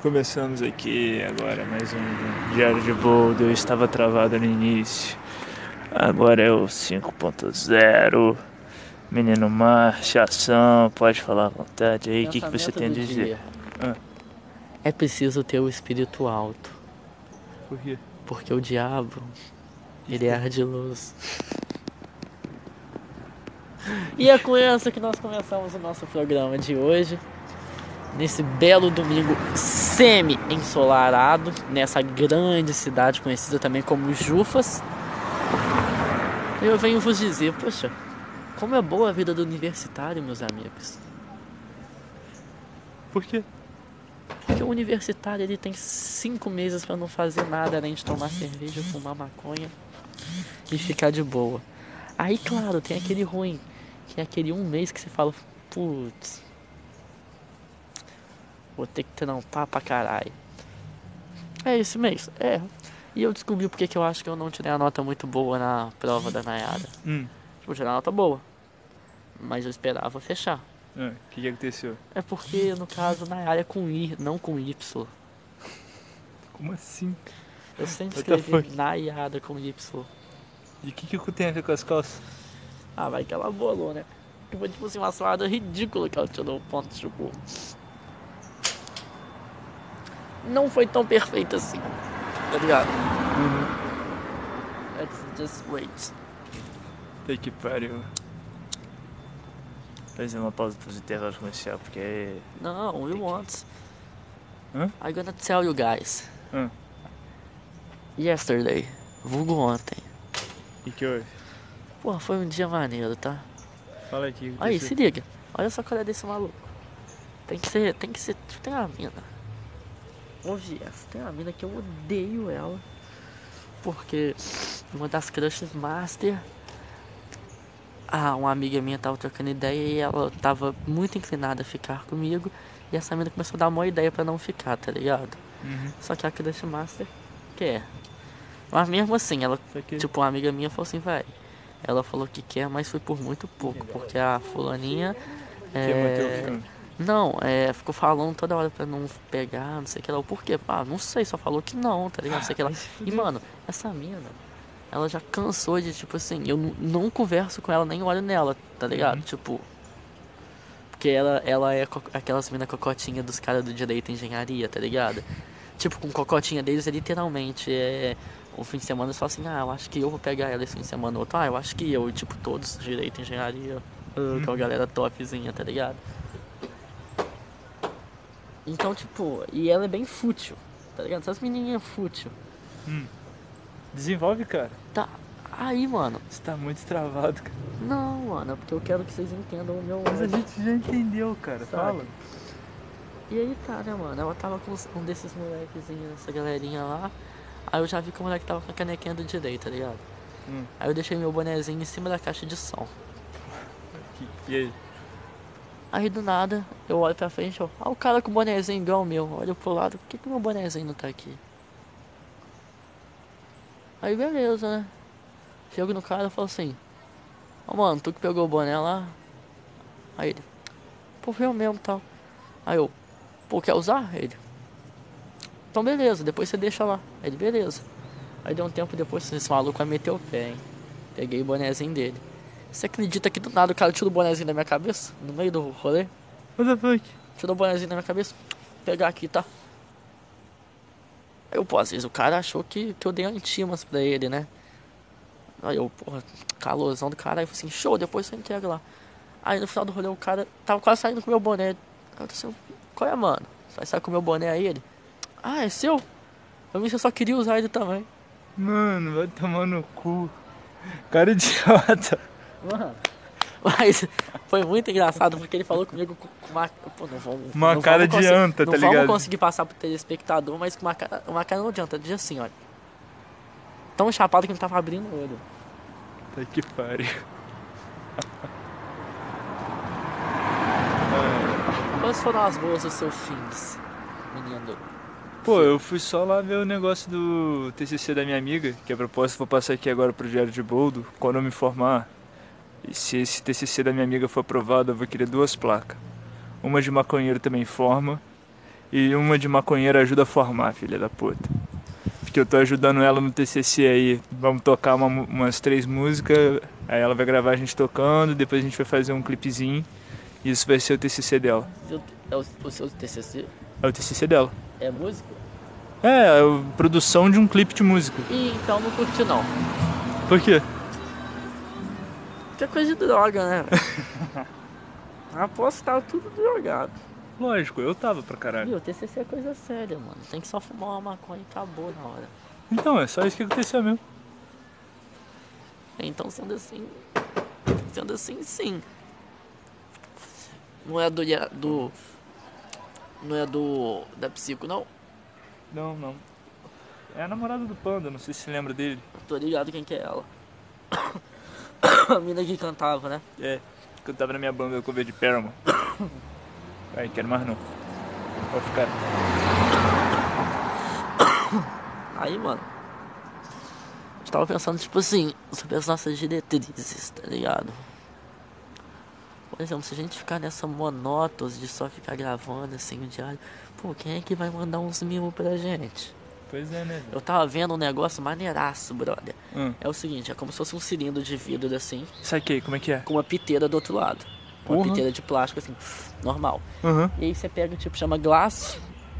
Começamos aqui agora mais um Diário de Boldo. Eu estava travado no início. Agora é o 5.0. Menino marcha, ação, pode falar à vontade aí. O que você Pensamento tem a do dizer? dia. Ah, É preciso ter o espírito alto, por quê? porque o diabo, ele é Eita. ardiloso. E é com essa que nós começamos o nosso programa de hoje, nesse belo domingo semi-ensolarado, nessa grande cidade conhecida também como Jufas. Eu venho vos dizer, poxa, como é boa a vida do universitário, meus amigos. Por quê? Porque o universitário ele tem 5 meses pra não fazer nada além de tomar cerveja, fumar maconha e ficar de boa. Aí, claro, tem aquele ruim, que é aquele um mês que você fala, putz, vou ter que trampar pra caralho. É esse mês? É. E eu descobri porque que eu acho que eu não tirei a nota muito boa na prova da Nayara. Hum. Tipo, eu tirei a nota boa, mas eu esperava fechar. O que aconteceu? É porque, no caso, Nayara é com I, não com Y. Como assim? Eu sempre What the escrevi fuck? Nayara com Y. E o que tem a ver com as calças? Ah, vai que ela bolou, né? Que foi tipo assim, uma salada ridícula que ela tirou o ponto, tipo. Não foi tão perfeita assim, tá ligado? Let's just wait. Até que pariu. Fazer uma pausa para os intervalos comercial, porque... No, we want. Hã? I'm gonna tell you guys. Hã? Yesterday, vulgo ontem. E que houve? Pô, foi um dia maneiro, tá? Fala aqui o que Aí, aconteceu. se liga. Olha só qual é desse maluco. Tem que ser. Tem uma mina. Ouve essa. Tem uma mina que eu odeio ela. Porque uma das crushes master. Ah, uma amiga minha tava trocando ideia e ela tava muito inclinada a ficar comigo. E essa mina começou a dar uma ideia pra não ficar, tá ligado? Uhum. Só que a crush master quer. Mas mesmo assim, ela, Só que... tipo, uma amiga minha falou assim, vai. Ela falou que quer, mas foi por muito pouco, porque a fulaninha Quer manter o é... filme. Não, ficou falando toda hora pra não pegar, não sei o que lá. O porquê? Ah, não sei, só falou que não, tá ligado? Não sei o que lá. Vai se E, fuder. mano, essa mina, ela já cansou de, tipo assim, eu não converso com ela, nem olho nela, tá ligado? Uhum. Tipo, porque ela é aquelas mina cocotinha dos caras do direito e engenharia, tá ligado? Tipo, com cocotinha deles é literalmente um fim de semana só assim, ah, eu acho que eu vou pegar ela esse fim de semana, outro, ah, eu acho que eu, e, tipo, todos, direito, engenharia, com a galera topzinha, tá ligado? Então, tipo, e ela é bem fútil, tá ligado? Essas menininhas fútil. Desenvolve, cara. Tá, aí, mano, Você tá muito travado, cara. não, mano, é porque eu quero que vocês entendam o meu Mas a ódio, gente já entendeu, cara. sabe? Fala. E aí tá, né, mano, ela tava com um desses molequezinhos, essa galerinha lá, aí eu já vi que o moleque tava com a canequinha do direito, tá ligado? Aí eu deixei meu bonezinho em cima da caixa de som. E aí? Aí do nada, eu olho pra frente, ó, o cara com o bonezinho igual o meu. Olho pro lado, por que meu bonezinho não tá aqui? Aí beleza, né? Chego no cara e falo assim, ó, mano, tu que pegou o boné lá? Aí ele, pô, foi eu mesmo, tal. Aí eu, pô, quer usar? Ele, então beleza, depois você deixa lá. Aí ele, beleza. Aí deu um tempo depois, esse maluco vai meter o pé, hein? Peguei o bonezinho dele. Você acredita que do nada o cara tirou o bonezinho da minha cabeça? No meio do rolê? What the fuck? Tirou o bonezinho da minha cabeça? Vou pegar aqui, tá? Aí eu, pô, às vezes o cara achou que eu dei antimas pra ele, né? Aí eu, porra, calorzão do cara. Aí eu falei assim, show, depois você entrega lá. Aí no final do rolê o cara tava quase saindo com o meu boné. Aí eu disse assim, qual é, mano? Vai sair com o meu boné aí ele? Ah, é seu? Eu vi que você só queria usar ele também. Mano, vai tomar no cu. Cara idiota. Mano. Mas foi muito engraçado porque ele falou comigo com uma. Pô, não vamos, Uma não cara vamos, de anta, tá não vamos ligado? conseguir passar pro telespectador, mas com uma cara não adianta. Diz assim, olha. Tão chapado que não tava abrindo o olho. Tá que pariu. Quais foram as boas dos seus fins, menino? Pô, eu fui só lá ver o negócio do TCC da minha amiga, que a propósito vou passar aqui agora pro Diário de Boldo, quando eu me formar. E se esse TCC da minha amiga for aprovado, eu vou querer 2 placas. Uma de maconheiro também forma, E uma de maconheiro ajuda a formar, filha da puta. Porque eu tô ajudando ela no TCC aí. Vamos tocar umas 3 músicas, aí ela vai gravar a gente tocando, depois a gente vai fazer um clipezinho. E isso vai ser o TCC dela. É o seu TCC? É o TCC dela. É música? É, a produção de um clipe de música. Ih, então não curti não. Por quê? Que é coisa de droga, né? Aposto que tava tudo drogado. Lógico, eu tava pra caralho. Viu, TCC é coisa séria, mano. Tem que só fumar uma maconha e acabou na hora. Então, é só isso que aconteceu mesmo. Então, sendo assim, sim. Não é não é da psico, não. Não, não. É a namorada do Panda, não sei se você lembra dele. Tô ligado quem que é ela. A mina que cantava, né? É, que eu tava na minha banda cover de Paramore. Ai, quero mais não. Pode ficar. Aí, mano, eu tava pensando, tipo assim, sobre as nossas diretrizes, tá ligado? Por exemplo, se a gente ficar nessa monótose de só ficar gravando assim o diário, pô, quem é que vai mandar uns mimos pra gente? Pois é, né? Eu tava vendo um negócio maneiraço, brother. Hum. É o seguinte, é como se fosse um cilindro de vidro assim, Saquei, como é que é? com uma piteira do outro lado. Uma Porra. piteira de plástico assim, normal. Uhum. E aí você pega, tipo, chama Glass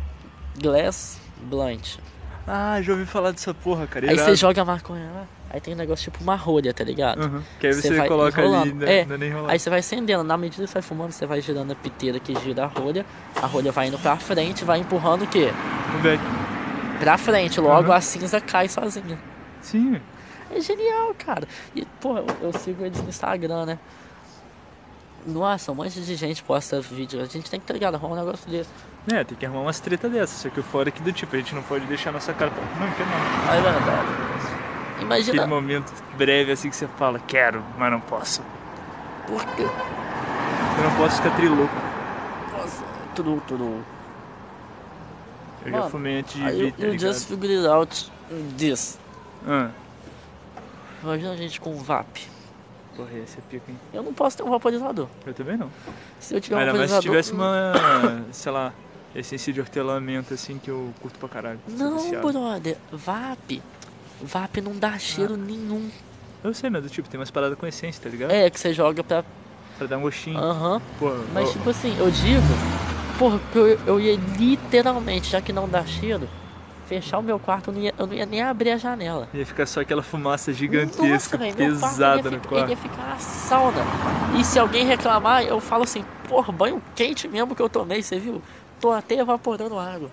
Blunt. Ah, já ouvi falar dessa porra, cara. Aí irado. você joga a maconha lá, aí tem um negócio tipo uma rolha, tá ligado? Uhum. Que aí você vai coloca enrolando. ali, É, não é nem enrolar. aí você vai acendendo, na medida que você vai fumando, você vai girando a piteira que gira a rolha vai indo pra frente, vai empurrando o quê? O velho. Pra frente, logo Uhum. a cinza cai sozinha. Sim. É genial, cara. E, pô, eu sigo eles no Instagram, né? Nossa, um monte de gente posta vídeo. A gente tem que, tá ligado, arrumar um negócio desse. É, tem que arrumar umas treta dessas. Só que o fora aqui do tipo, a gente não pode deixar nossa cara pra... Não, quer não. Aí, verdade. Imagina. Aquele momento breve assim que você fala, quero, mas não posso. Por quê? Eu não posso ficar trilouco. Nossa, tudo. Eu Mano, já fumei antes de Aí vir, tá you ligado? just figured out this. Ah, Imagina a gente com um VAP. porra, esse é pica, hein? Eu não posso ter um vaporizador. Eu também não. Se eu tiver um Ainda mais se vaporizador. tivesse uma, sei lá, essência de hortelamento assim que eu curto pra caralho. Sou Não, viciado. brother. VAP não dá cheiro nenhum. Eu sei, mas do tipo, tem umas paradas com essência, tá ligado? É, que você joga pra. Pra dar um gostinho. Aham. Pô, Mas ó, tipo assim, eu digo. Porra, que eu ia literalmente, já que não dá cheiro, fechar o meu quarto, eu não ia nem abrir a janela. ia ficar só aquela fumaça Nossa, gigantesca, velho, meu quarto pesada no ele quarto. ia ficar uma sauna. E se alguém reclamar, eu falo assim, porra, banho quente mesmo que eu tomei, você viu? Tô até evaporando água.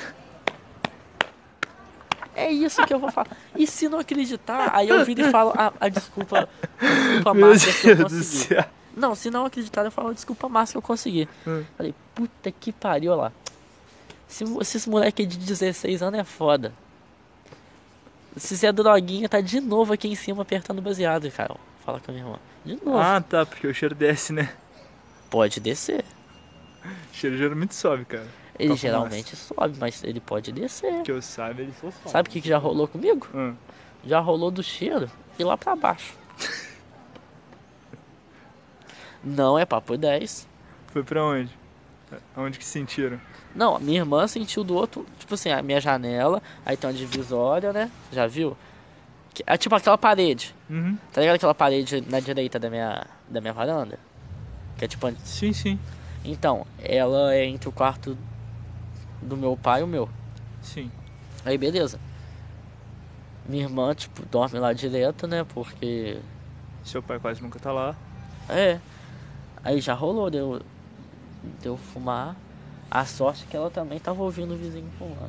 É isso que eu vou falar. E se não acreditar, aí eu viro e falo a desculpa Meu máxima que eu Deus do consegui. céu. Não, se não acreditar, eu falo a desculpa máxima que eu consegui. Falei, puta que pariu, olha lá. Esses moleque de 16 anos é foda. Se você é droguinha, tá de novo aqui em cima apertando baseado, cara. Fala com a minha irmã. De novo. Ah, tá, porque o cheiro desce, né? Pode descer. O cheiro geralmente sobe, cara. Ele Com a geralmente sobe, mas ele pode descer. Que eu saiba, ele só sobe. Sabe o que já rolou comigo? Já rolou do cheiro e lá pra baixo. Não é papo 10. Foi pra onde? Aonde que sentiram? Não, a minha irmã sentiu do outro, tipo assim, a minha janela, aí tem uma divisória, né? Já viu? É tipo aquela parede. Uhum. Tá ligado aquela parede na direita da minha varanda? Que é tipo. Sim, sim. Então, ela é entre o quarto do meu pai e o meu. Sim. Aí beleza. Minha irmã, tipo, dorme lá direto, né? Porque. Seu pai quase nunca tá lá. É. Aí já rolou, deu fumar. A sorte é que ela também tava ouvindo o vizinho fumando.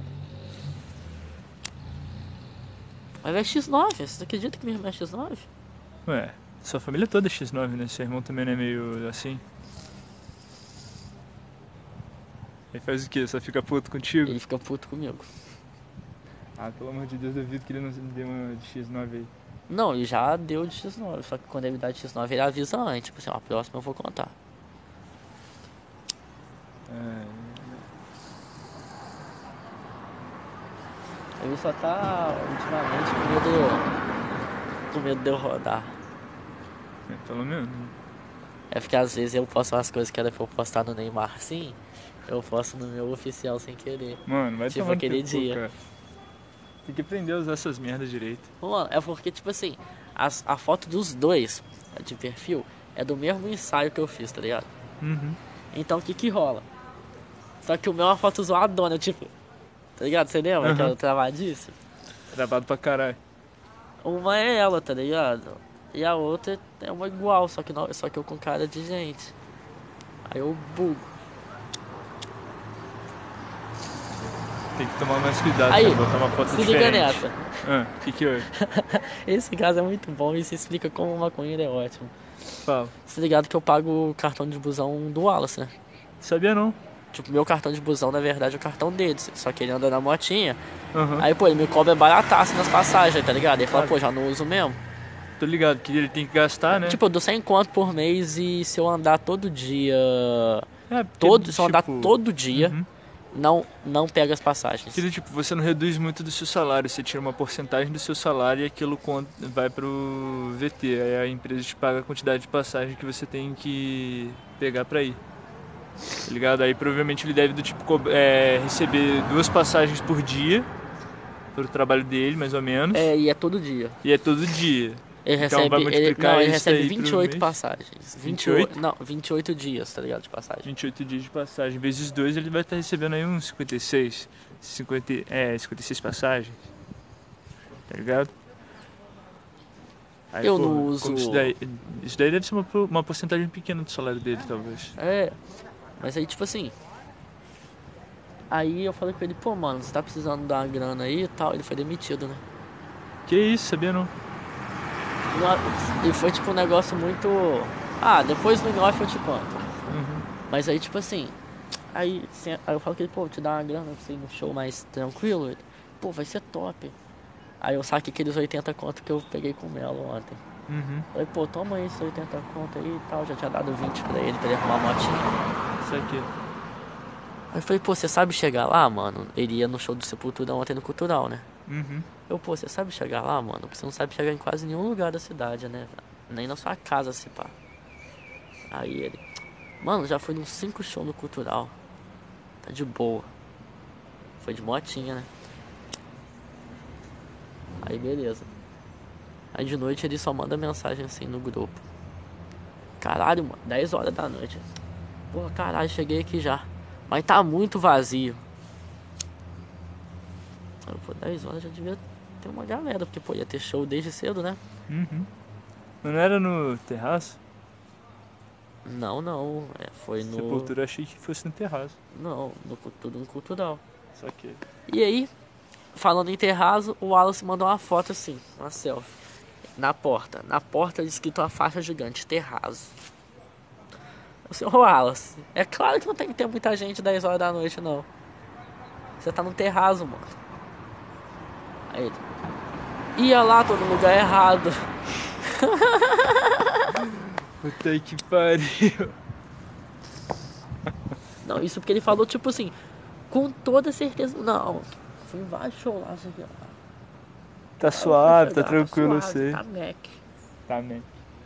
Mas é X9, você acredita que minha irmã é X9? Ué, sua família toda é X9, né? Seu irmão também não é meio assim? Ele faz o quê? Só fica puto contigo? Ele fica puto comigo. Ah, pelo amor de Deus, duvido que ele não deu uma de X9 aí. Não, ele já deu de X9, só que quando ele dá de X9 ele avisa antes, tipo assim, ó, a próxima eu vou contar. Ele só tá ultimamente com medo de eu rodar. É, pelo menos. É porque às vezes eu posto umas coisas que era pra eu postar no Neymar sim, eu posto no meu oficial sem querer. Mano, vai Tipo tomar no teu aquele cu, dia. cara. Tem que aprender a usar essas merdas direito. Mano, é porque, tipo assim, a foto dos dois de perfil é do mesmo ensaio que eu fiz, tá ligado? Uhum. Então o que que rola? Só que o meu é uma foto zoadona, tipo, tá ligado? Você lembra que Aham. era travadíssimo? Travado pra caralho. Uma é ela, tá ligado? E a outra é uma igual, só que, não, só que eu com cara de gente. Aí eu bugo. Tem que tomar mais cuidado Aí, quando botar uma foto se liga diferente. nessa. O que que houve? Esse caso é muito bom e se explica como o maconheiro é ótimo. Fala. Você ligado que eu pago o cartão de busão do Wallace, né? Sabia não? Tipo, meu cartão de busão, na verdade, é o cartão dele. Só que ele anda na motinha. Aham. Aí, pô, ele me cobra barataço nas passagens, tá ligado? Ele fala, Sabe? pô, já não uso mesmo. Tô ligado que ele tem que gastar, né? Tipo, eu dou 100 conto por mês e se eu andar todo dia. É, porque, Se eu andar tipo. todo dia, Uhum. não pega as Que passagens. tipo, você não reduz muito do seu salário, você tira uma porcentagem do seu salário e aquilo vai pro VT. Aí a empresa te paga a quantidade de passagem que você tem que pegar pra ir. Tá ligado? Aí provavelmente ele deve do tipo receber 2 passagens por dia pro trabalho dele, mais ou menos. É, e é todo dia. E é todo dia. Ele Então vai recebe. multiplicar Ele isso recebe aí pro 28 mês. passagens. 28? Não, 28 dias, tá ligado? De passagem. 28 dias de passagem. Vezes 2 ele vai estar recebendo aí uns 56. 56 passagens. Tá ligado? Aí, Eu porra, não como isso uso. daí. Isso daí deve ser uma porcentagem pequena do salário dele, talvez. É, mas aí, tipo assim. Aí eu falei com ele, pô, mano, você tá precisando dar uma grana aí e tal. Ele foi demitido, né? Que isso, sabia não? E foi tipo um negócio muito. Ah, depois no off eu te conto. Uhum. Mas aí, tipo assim. Aí eu falo que ele, pô, vou te dar uma grana pra você ir no show mais tranquilo. Ele, pô, vai ser top. Aí eu saquei aqueles 80 conto que eu peguei com o Melo ontem. Uhum. Falei, pô, toma aí esses 80 conto aí e tal. Já tinha dado 20 pra ele arrumar a motinha. Isso aqui. Aí eu falei, pô, você sabe chegar lá, mano? Ele ia no show do Sepultura ontem no Cultural, né? Uhum. Eu, pô, você sabe chegar lá, mano? Porque você não sabe chegar em quase nenhum lugar da cidade, né, velho? Nem na sua casa, se pá. Aí ele, mano, já fui nos 5 shows no Cultural. Tá de boa. Foi de motinha, né? Aí beleza. Aí de noite ele só manda mensagem assim no grupo. Caralho, mano, 10 horas da noite. Porra, caralho, cheguei aqui já. Mas tá muito vazio. Eu, pô, 10 horas já devia ter uma galera, porque, pô, ia ter show desde cedo, né? Uhum. Não era no terraço? Não, não. Foi no. Sepultura, achei que fosse no terraço. Não, tudo no cultural. Só que. E aí, falando em terraço, o Wallace mandou uma foto assim, uma selfie. Na porta. Na porta escrito a faixa gigante, terraço. O senhor Wallace, é claro que não tem que ter muita gente 10 horas da noite, não. Você tá no terraço, mano. Aí ele. Ia lá, tô no lugar errado. Puta que pariu. Não, isso porque ele falou, tipo assim, com toda certeza. Não, fui em vários shows lá, sei lá. Tá Aí eu fui suave, tá chegar, tá tranquilo, eu suave, sei. tá Mac. Tá, man.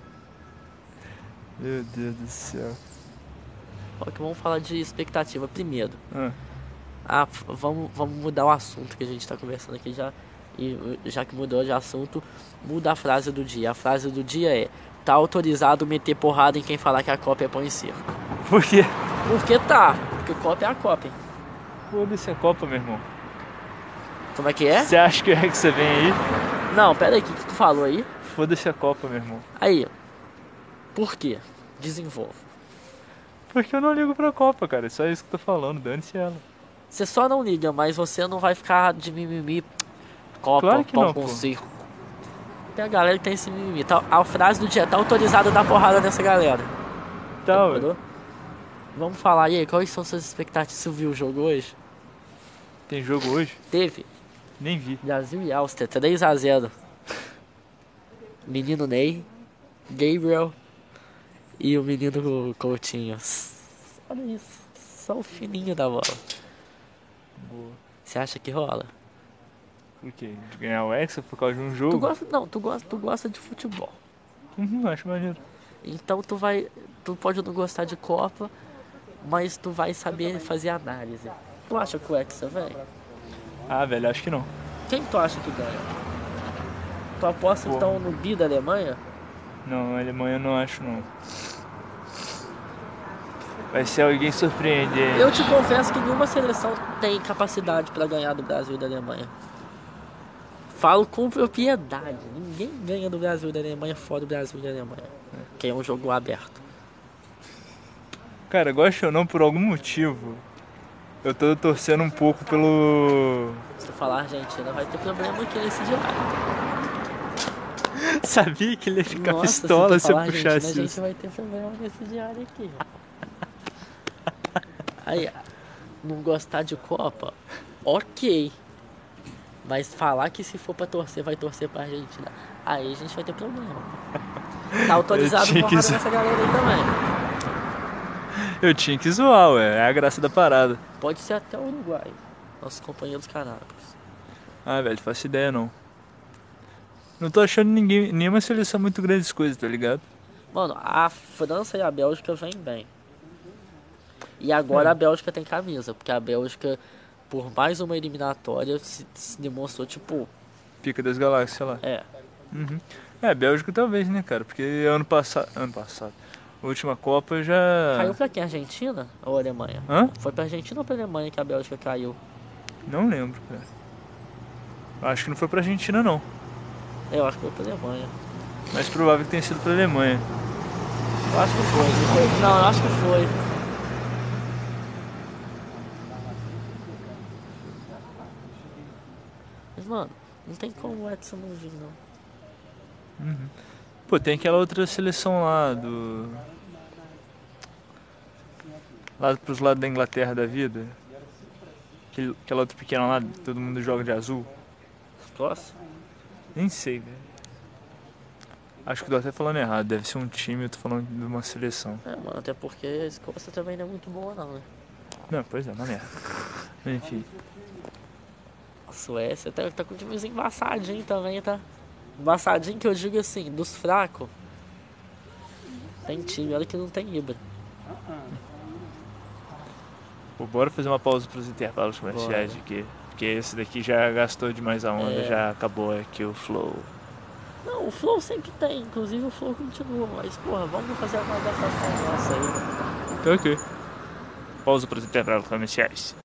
Meu Deus do céu. Ó, que vamos falar de expectativa primeiro. Ah, Vamos mudar o assunto que a gente tá conversando aqui já. E já que mudou de assunto, muda a frase do dia. A frase do dia é: tá autorizado meter porrada em quem falar que a cópia é pão em circo. por quê? Porque tá, porque cópia é a cópia. Foda-se a Copa, meu irmão. Como é que é? Você acha que o Hexa vem aí? Não, pera aí, o que tu falou aí? Foda-se a Copa, meu irmão. Aí, por quê? Desenvolve. Porque eu não ligo pra Copa, cara. É só isso que eu tô falando. Dane-se ela. Você só não liga, mas você não vai ficar de mimimi. Copa, Claro que pão não, com pô. circo. Tem a galera que tem esse mimimi. Tá, a frase do dia tá autorizada a dar porrada nessa galera. Tá, ué. Demorou? Vamos falar aí, quais são suas expectativas? Você viu o jogo hoje? Tem jogo hoje? Teve Nem vi. Brasil e Áustria, 3-0. Menino Ney, Gabriel e o menino Coutinho. Olha isso, só o fininho da bola. Boa. Você acha que rola? Por quê? De ganhar o Hexa por causa de um Tu jogo? gosta, não, tu gosta de futebol. Acho maneiro. Então tu pode não gostar de Copa, mas tu vai saber fazer análise. Tu acha que o Hexa vem? Ah, velho, acho que não. Quem tu acha que ganha? Tu aposta Porra. então no bi da Alemanha? Não, a Alemanha eu não acho não. Vai ser alguém surpreendente. Eu te confesso que nenhuma seleção tem capacidade pra ganhar do Brasil e da Alemanha. Falo com propriedade. Ninguém ganha do Brasil e da Alemanha fora do Brasil e da Alemanha. Que é um jogo aberto. Cara, gosta ou não, por algum motivo, eu tô torcendo um pouco pelo... Se tu falar Argentina, vai ter problema aqui nesse diário. Sabia que ele ia ficar Nossa, pistola se tu se eu falar Argentina, a puxasse gente isso. vai ter problema nesse diário aqui. Aí, não gostar de Copa, ok. Mas falar que se for pra torcer, vai torcer pra Argentina. Aí a gente vai ter problema. Tá autorizado Eu tinha que porrada zo- nessa galera aí também. Eu tinha que zoar, ué. É a graça da parada. Pode ser até o Uruguai. Nossos companheiros canários. Ah, velho, faço ideia não. Não tô achando nenhuma seleção muito grandes coisas, tá ligado? Mano, a França e a Bélgica vêm bem. E É, agora a Bélgica tem camisa. Porque a Bélgica, por mais uma eliminatória, se demonstrou, tipo... pica das galáxias, sei lá. É, Uhum. É, Bélgica talvez, né, cara? Porque ano passado. Ano passado. A última Copa eu já. caiu pra quem? Argentina ou Alemanha? Hã? Foi pra Argentina ou pra Alemanha que a Bélgica caiu? Não lembro, cara. Acho que não foi pra Argentina, não. Eu acho que foi pra Alemanha. Mas provável que tenha sido pra Alemanha. Eu acho que foi. Não, eu acho que foi. Mas, mano, não tem como o Edson não vir, não. Pô, tem aquela outra seleção lá do. Lá pros lados da Inglaterra da vida. Aquela outra pequena lá, todo mundo joga de azul. Escócia? Nem sei, velho. Acho que tô até falando errado, deve ser um time, eu tô falando de uma seleção. É, mano, até porque a Escócia também não é muito boa, não, né? Não, pois é, uma merda. Enfim. A Suécia tá com times embaçadinho também, tá? Embaçadinho que eu digo assim, dos fracos. Tem time, olha que não tem Ibra. Pô, bora fazer uma pausa pros intervalos comerciais aqui. Porque esse daqui já gastou demais a onda, É. já acabou aqui o flow. Não, o Flow sempre tem, inclusive o Flow continua, mas porra, vamos fazer uma gastação nossa aí. Ok. Pausa pros intervalos comerciais.